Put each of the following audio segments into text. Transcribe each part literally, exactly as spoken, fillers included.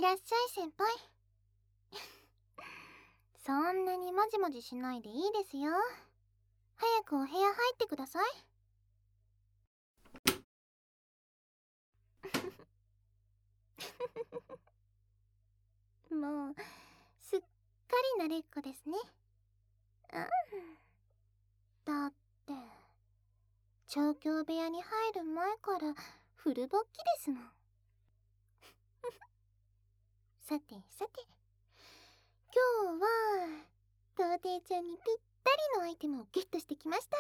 いらっしゃい先輩。そんなにもじもじしないでいいですよ。早くお部屋入ってください。もうすっかり慣れっこですね。うん。だって調教部屋に入る前からフル勃起ですもん。さてさて、今日は童貞ちゃんにぴったりのアイテムをゲットしてきました。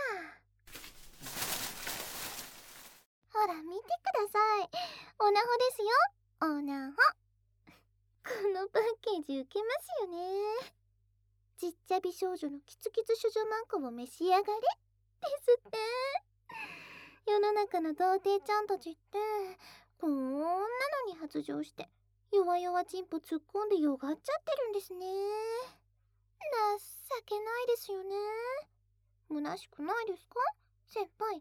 ほら見てください。オナホですよ、オナホ。このパッケージウケますよね。ちっちゃ美少女のキツキツ処女マンコを召し上がれですって。世の中の童貞ちゃんたちってこんなのに発情して弱々チンポ突っ込んでよがっちゃってるんですね。情けないですよね。虚しくないですか先輩。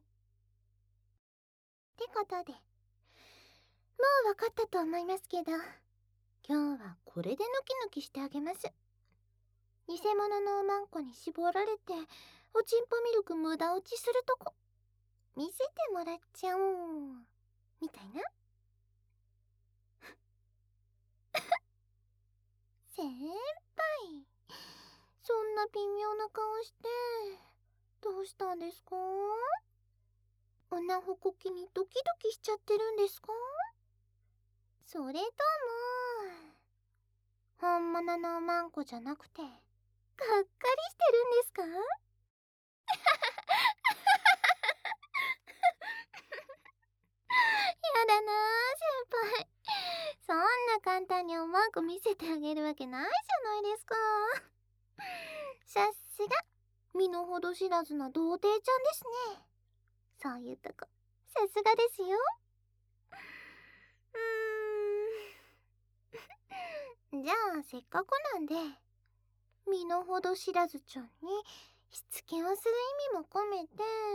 ってことで、もう分かったと思いますけど、今日はこれでヌキヌキしてあげます。偽物のおまんこに絞られておちんぽミルク無駄落ちするとこ見せてもらっちゃおうみたいな。先輩、そんな微妙な顔してどうしたんですか？おなほこきにドキドキしちゃってるんですか？それとも本物のおまんこじゃなくてがっかりしてるんですか？やだなあ先輩。そんな簡単におまんこ見せてあげるわけないじゃないですか。さすが身の程知らずな童貞ちゃんですね。そういうとこさすがですよ。うーんじゃあせっかくなんで身の程知らずちゃんにしつけをする意味も込めて、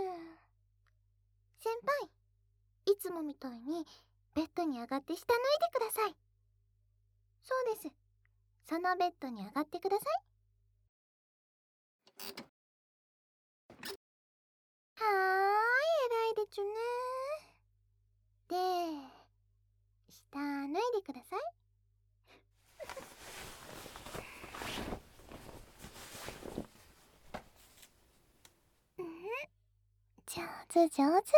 先輩いつもみたいにベッドに上がって下脱いでください。そうです、そのベッドに上がってください。はーい、偉いでちゅね。で、下脱いでください。うん、上手上手。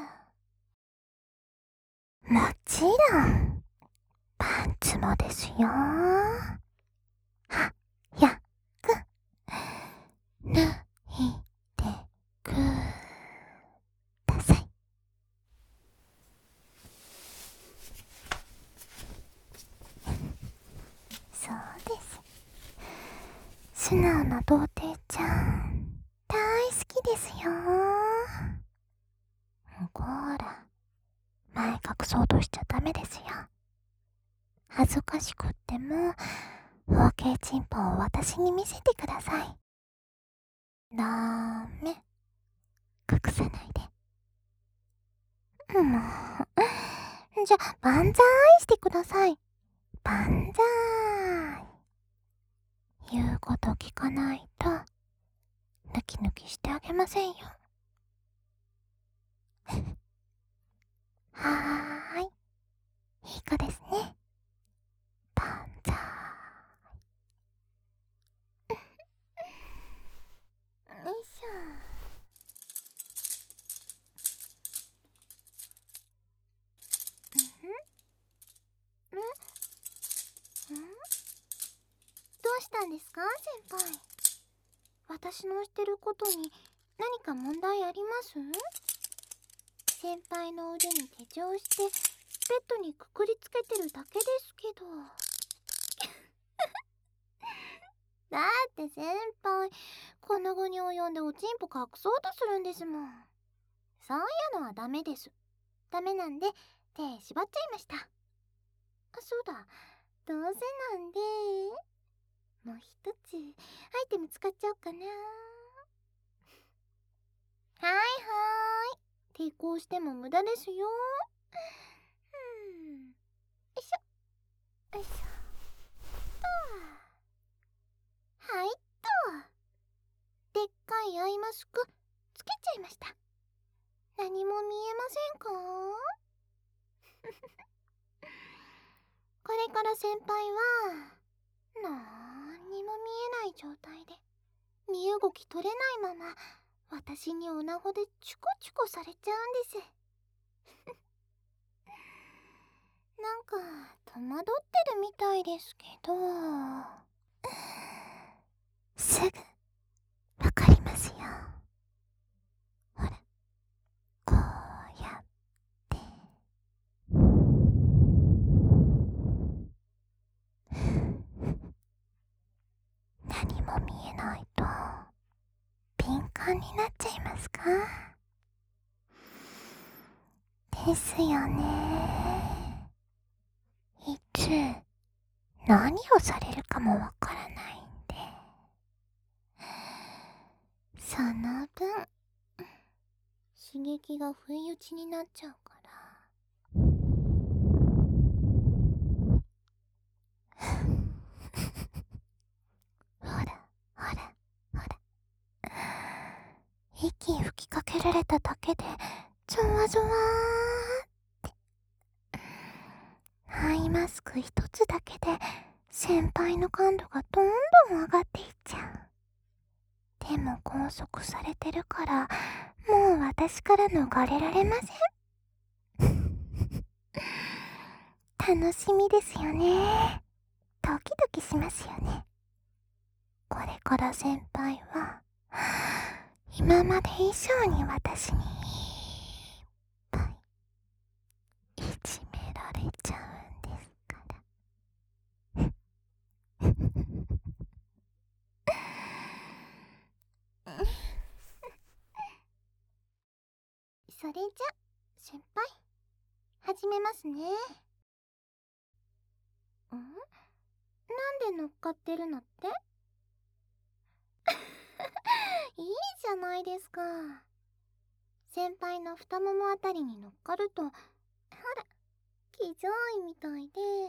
もちろんパンツもですよ。はやく脱いでください。そうです、素直な童貞ちゃん大好きですよ。こら、前隠そうとしちゃダメですよ。恥ずかしくっても包茎チンポを私に見せてください。ダメ、隠さないで。もう、じゃあ万歳してください。万歳。言うこと聞かないとヌキヌキしてあげませんよ。はーい、いい子ですね。万歳。よいしょ。んんんどうしたんですか先輩。私のしてることに何か問題あります？先輩の腕に手錠してベッドにくくりつけてるだけですけど。だって先輩この後に及んでおちんぽ隠そうとするんですもん。そういうのはダメです。ダメなんで手縛っちゃいました。あ、そうだ、どうせなんでもう一つアイテム使っちゃおうかな。はいはーい、抵抗しても無駄ですよ。うん、よいしょよいしょ。 スクつけちゃいました。何も見えませんか？これから先輩はなんにも見えない状態で身動き取れないまま私にオナホでチュコチュコされちゃうんです。なんか戸惑ってるみたいですけど、すぐわかりますよ。ほら、こうやって何も見えないと敏感になっちゃいますか？ですよね。いつ何をされるかもわからないんで、その分刺激が不意打ちになっちゃうから。ほらほらほら、息吹きかけられただけでゾワゾワーってアイマスク一つだけで先輩の感度がどんどん上がっていっちゃう。でも拘束されてるからもう私から逃れられません。楽しみですよね。ドキドキしますよね。これから先輩は今まで以上に私にいっぱいいじめられちゃうんですから。それじゃ先輩始めますね。ん？なんで乗っかってるのって？いいじゃないですか。先輩の太ももあたりに乗っかるとほら騎乗位みたいで、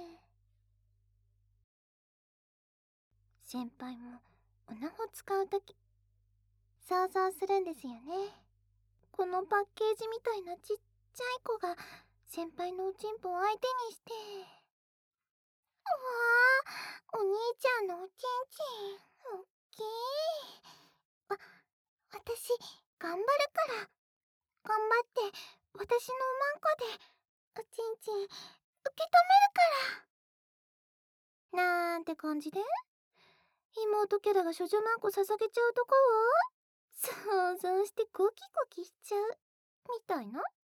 先輩もオナホ使うとき想像するんですよね。このパッケージみたいなちっちゃい子が先輩のおちんぽを相手にして、うわー、お兄ちゃんのおちんちんおっきい。わ私頑張るから、頑張って私のおまんこでおちんちん受け止めるからなんて感じで妹キャラが処女マンコ捧げちゃうとこを想像してゴキゴキしちゃうみたいな。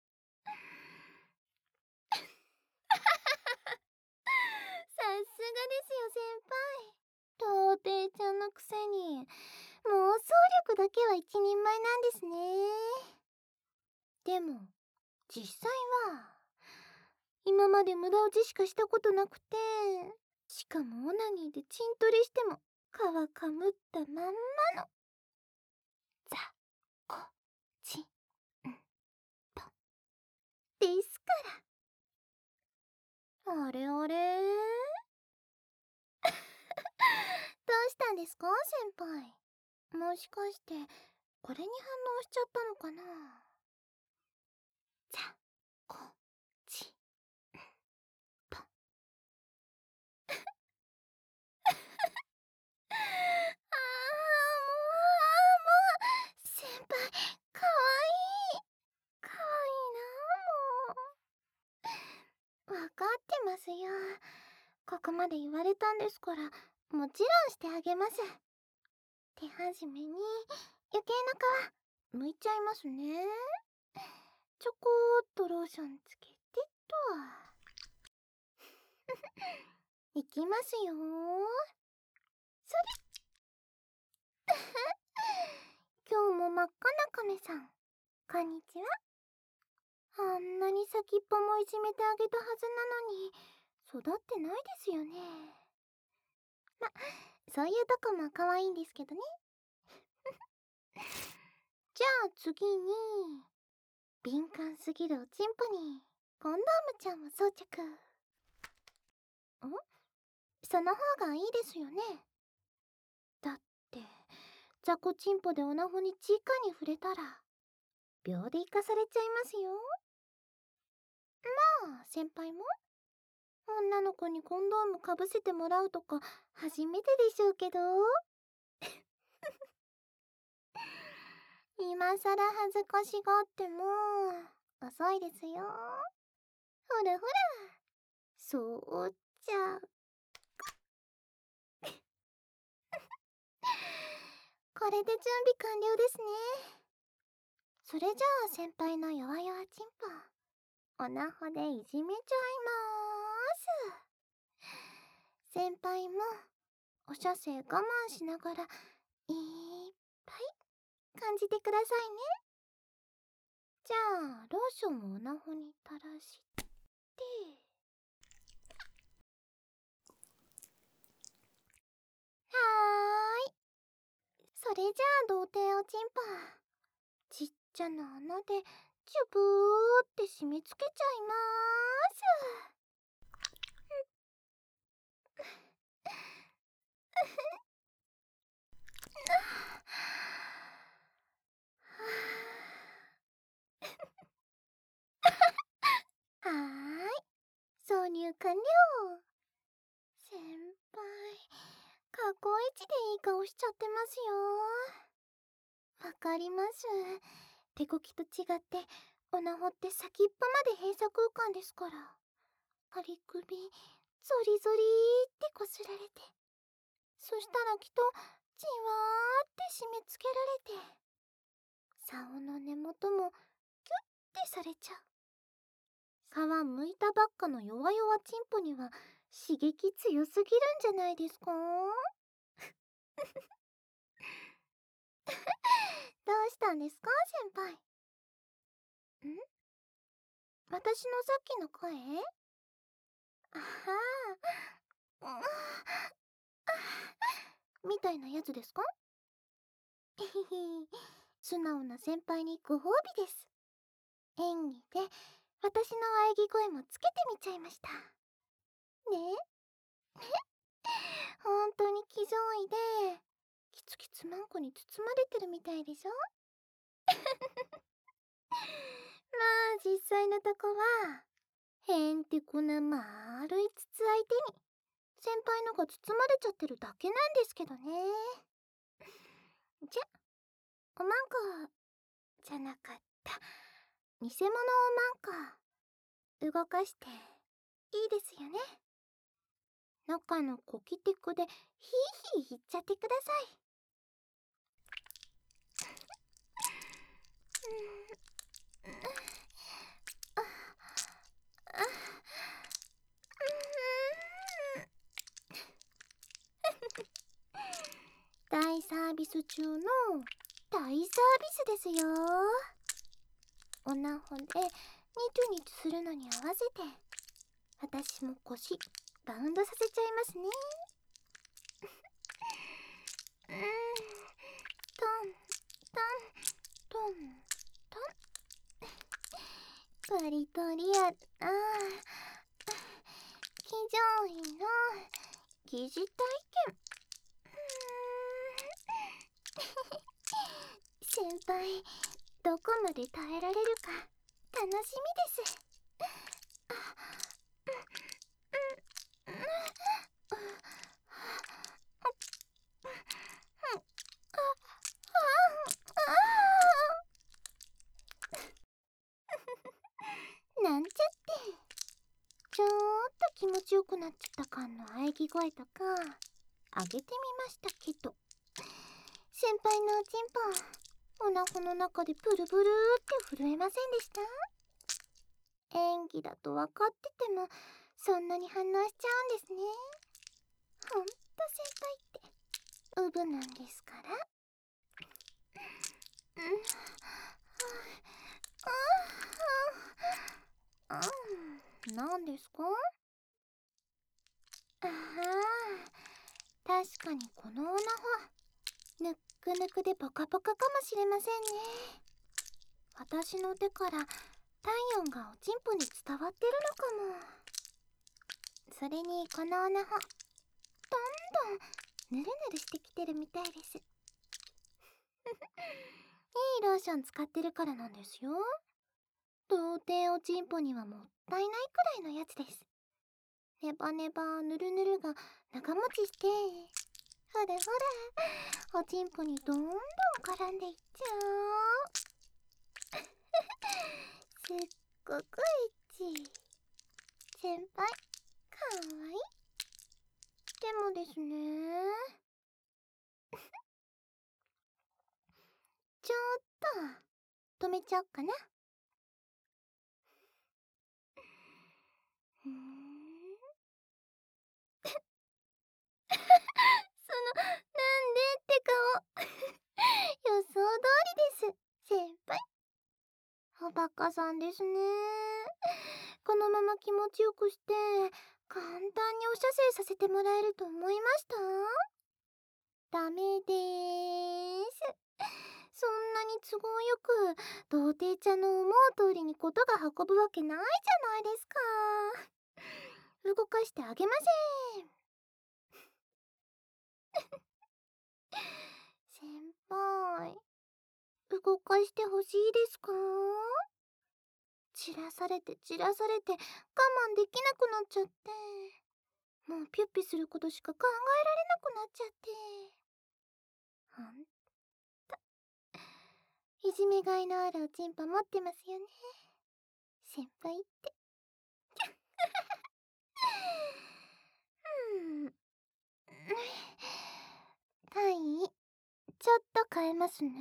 さすがですよ先輩。童貞ちゃんのくせに妄想力だけは一人前なんですね。でも実際は今まで無駄打ちしかしたことなくて、しかもオナニーでチントリしても皮かむったまんまのザコチンポですから。あれあれどうしたんですか先輩。もしかしてこれに反応しちゃったのかな。ザコチンポあーもうあーもう先輩かわいいかわいいな。もうわかってますよ。ここまで言われたんですからもちろんしてあげます。手始めに余計な皮むいちゃいますね。ちょこっとローションつけてといきますよ。それ今日も真っ赤な亀さんこんにちは。あんなに先っぽもいじめてあげたはずなのに育ってないですよね。ま、そういうとこも可愛いんですけどね。じゃあ次に敏感すぎるおちんぽにコンドームちゃんを装着。ん？その方がいいですよね。だって雑魚チンポでオナホに直に触れたら秒で生かされちゃいますよ。まあ先輩も女の子にコンドームかぶせてもらうとか初めてでしょうけど今さら恥ずかしがっても遅いですよ。ほらほら、そうじゃこれで準備完了ですね。それじゃあ先輩の弱々チンポオナホでいじめちゃいまーす。先輩もお射精我慢しながらいっぱい感じてくださいね。じゃあローションをオナホに垂らしてはーい。それじゃあ童貞おちんぽちっちゃな穴でチュブーって締め付けちゃいまーす。はーい、挿入完了。先輩、過去一でいい顔しちゃってますよ。わかります。手こきと違ってオナホって先っぽまで閉鎖空間ですから、アリ首ゾリゾリってこすられて、そしたらきっとじわーって締め付けられて、竿の根元もキュッてされちゃう。皮むいたばっかの弱々チンポには刺激強すぎるんじゃないですかどうしたんですか先輩。ん、私のさっきの声あはーみたいなやつですかひひひ、素直な先輩にご褒美です。演技で私の喘ぎ声もつけてみちゃいました。ね本当に気上位でキツキツマンコに包まれてるみたいでしょまあ実際のとこはへんてこな丸い筒相手に先輩のが包まれちゃってるだけなんですけどね。じゃおまんこじゃなかった、偽物おまんこ動かしていいですよね。中のコキテクでヒーヒー言っちゃってください。大サービス中の大サービスですよ。オナホでニトニトするのに合わせて私も腰バウンドさせちゃいますね。うーん、トントントントンバリトリアあ騎乗位の疑似体験。先輩どこまで耐えられるか楽しみです。なんちゃってちょーっと気持ちよくなっちゃった感の喘ぎ声とか上げてみましたけど、先輩のおちんぽおなほの中でブルブルって震えませんでした？演技だと分かっててもそんなに反応しちゃうんですね。ほんと先輩ってウブなんですから。うん、ああ、なんですか？ああ、確かにこのオナホぬっくぬくでポカポカかもしれませんね。私の手から体温がおちんぽに伝わってるのかも。それにこのオナホどんどんぬるぬるしてきてるみたいです。 いいローション使ってるからなんですよ。到底おちんぽにはもったいないくらいのやつです。ネバネバぬるぬるが長持ちして、ほらほら、おちんぽにどんどん絡んでいっちゃう。すっごくエッチ。先輩、かわいい。でもですね。ちょっと止めちゃおっかな。ふーんその、なんでって顔。予想通りです、先輩。おバカさんですね。このまま気持ちよくして、簡単にお射精させてもらえると思いました？ダメでーす。そんなに都合よく、童貞ちゃんの思う通りにことが運ぶわけないじゃないですか。動かしてあげません。先輩、動かしてほしいですか？散らされて散らされて我慢できなくなっちゃって、もうピュッピすることしか考えられなくなっちゃって。ほんと、いじめがいのあるおちんぽ持ってますよね、先輩って。うん。体位、ちょっと変えますね。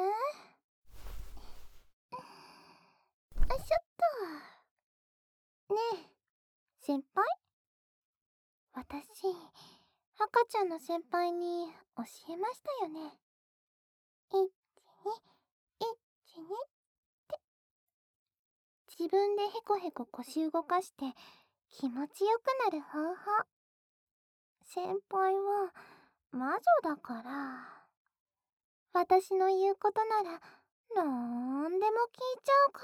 よいしょっと。ねえ、先輩？私、赤ちゃんの先輩に教えましたよね。いち、に、いち、にって。自分でヘコヘコ腰動かして気持ちよくなる方法。先輩は魔女だから、私の言うことならなんでも聞いちゃうから。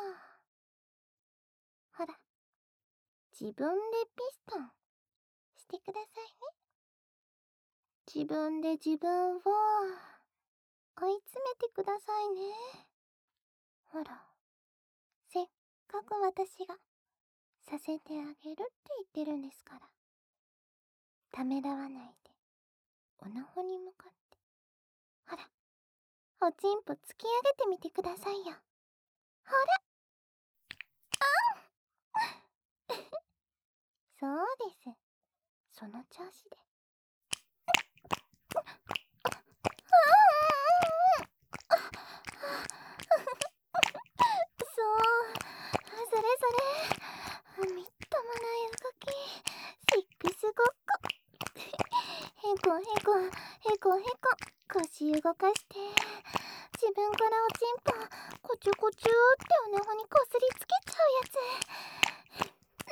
ほら、自分でピストンしてくださいね。自分で自分を追い詰めてくださいね。ほら、せっかく私がさせてあげるって言ってるんですから。ためらわないで、おなほに向かって。ほら、おちんぽ突き上げてみてくださいよ。ほら、あんそうです。その調子で。そう、それそれ。みっともない動き。シックスごっこ。へこへこ、へこへこ、腰動かして、自分からおちんぽ、こちょこちょっておなほにこすりつけちゃうや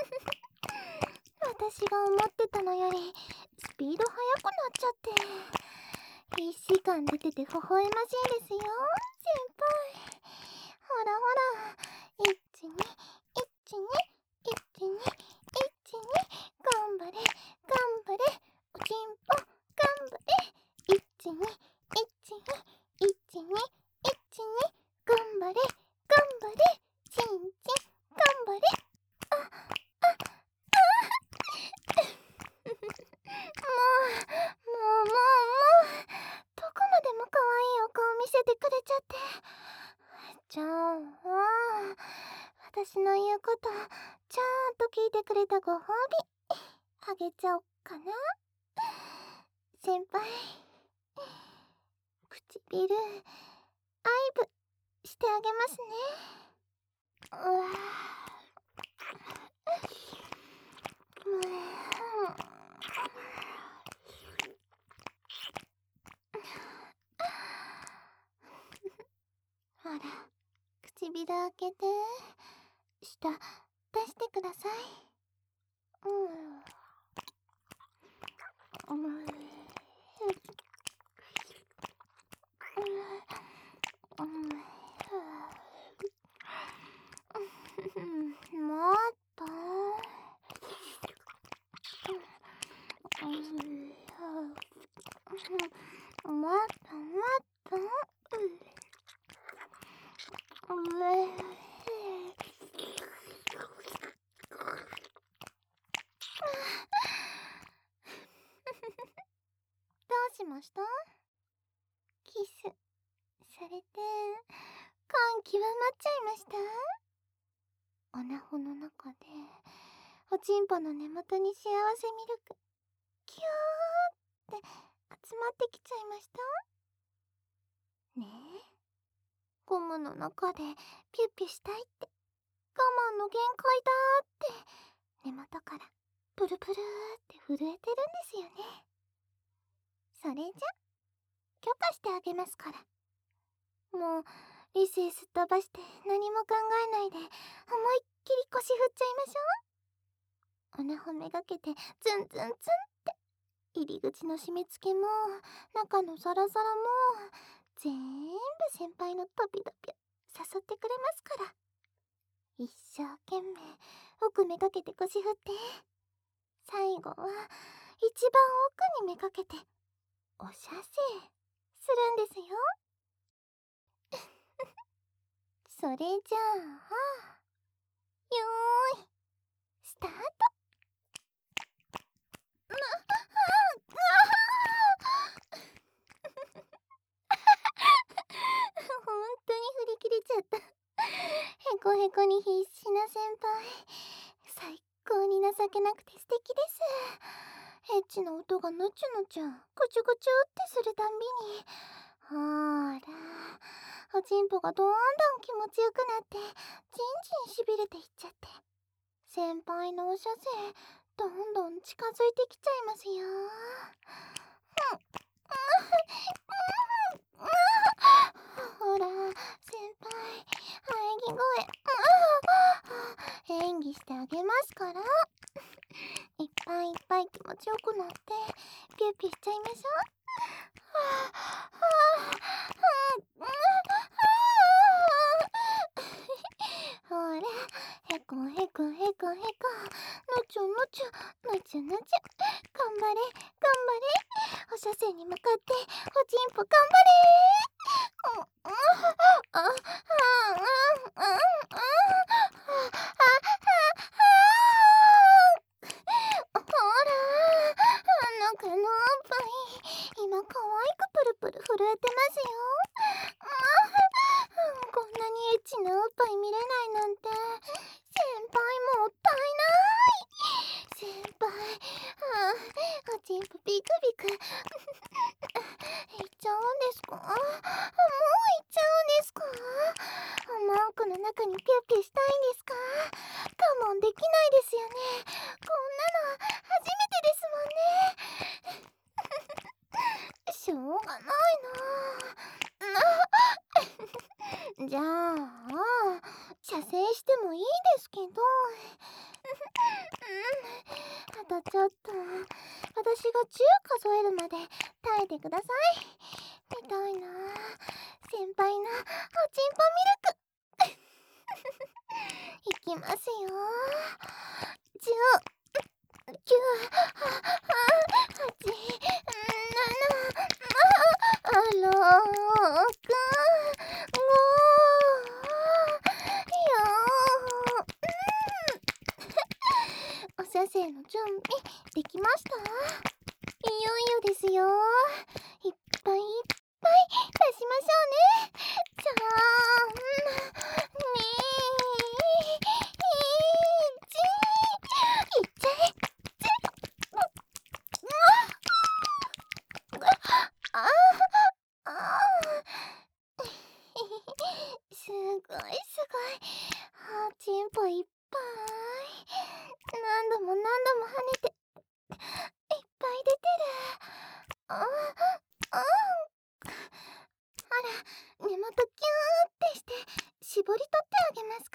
つ。私が思ってたのより、スピード速くなっちゃって。必死感出てて微笑ましいですよ、先輩。ほらほら、いちに、いちに、いちに、いちに、頑張れ、頑張れ、おちんぽ、頑張れ、いちに、いちに、いちに、いちに、頑張れ、頑張れ、ちんちん、頑張れ。あ、あ、あもう、もうもうもう、どこまでも可愛いお顔見せてくれちゃって。じゃあ、私の言うことちゃんと聞いてくれたご褒美あげちゃおっかな。先輩、唇愛撫してあげますね。うわほら、唇開けて、舌出してください。うん。うん。もっと。もっともっと。 どうしました？キスされて感極まっちゃいました？おなほの中でおちんぽの根元に幸せミルクキューって集まってきちゃいましたねえ。ゴムの中でピュッピュしたいって我慢の限界だって根元からプルプルって震えてるんですよね。それじゃ許可してあげますから。もう理性すっ飛ばして何も考えないで思いっきり腰振っちゃいましょう。おなほめがけてツンツンツンって入り口の締め付けも中のサラサラも全部先輩のトピドピ誘ってくれますから。一生懸命奥めがけて腰振って最後は一番奥にめがけてお射精するんですよ。それじゃあよーいスタート。な、ほんとに振り切れちゃった。へこへこに必死な先輩、最高に情けなくて素敵です。エッチな音がぬちゅぬちゅぐちゅぐちゅってするたんびに、ほーらおちんぽがどんどん気持ちよくなってじんじんしびれていっちゃって、先輩のお射精どんどん近づいてきちゃいますよ。ほら先輩喘ぎ声演技してあげますから。いっぱいいっぱい気持ちよくなってピュッピュしちゃいましょう。ほらへこへこへこへこぬちゅぬちゅぬちゅぬちゅ頑張れ頑張れお射精に向かっておちんぽ頑張れ。うんうんああうんうんうんほら中のおっぱい今可愛くプルプル震えてますよ。こんなにエッチなおっぱい見れないなんて先輩もったいない。先輩おちんぽビクビクいっちゃうんですか？もういっちゃうんですか？マークの中にピュッピュしたいんですか？我慢できないですよね。こんなの初めてですもんね。しょうがないな。じゃあ射精してもいいですけどあとちょっと私がじゅう数えるまで耐えてください。みたいな先輩のおちんぽミルクいきますよ。じゅう、きゅう、はち、なな、ろく、ご、よん。お射精の準備できました？いよいよですよ。いっぱいいっぱい出しましょうね。さん、に、いち、いっちゃえ。ああすごいすごいおちんぽいっぱい何度も何度も跳ねていっぱい出てる。あああら根元キューってして絞り取ってあげますから。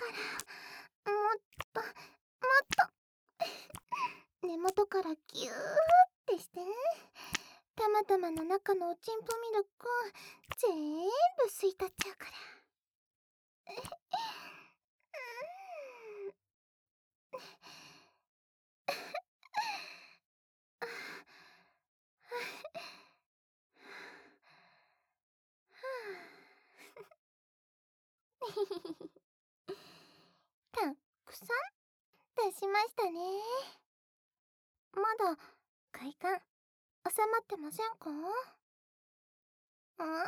もっともっと根元からギューってしてたまたまの中のおちんぽミルクぜーんぶ吸い取っちゃうから。 たくさん出しましたね。まだ快感収まってませんか？ああ、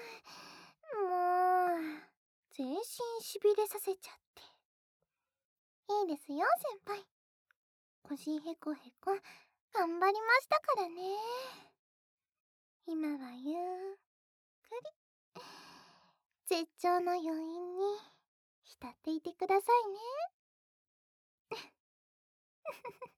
もう全身しびれさせちゃって。いいですよ先輩。腰へこへこ頑張りましたからね。今はゆっくり絶頂の余韻に浸っていてくださいね。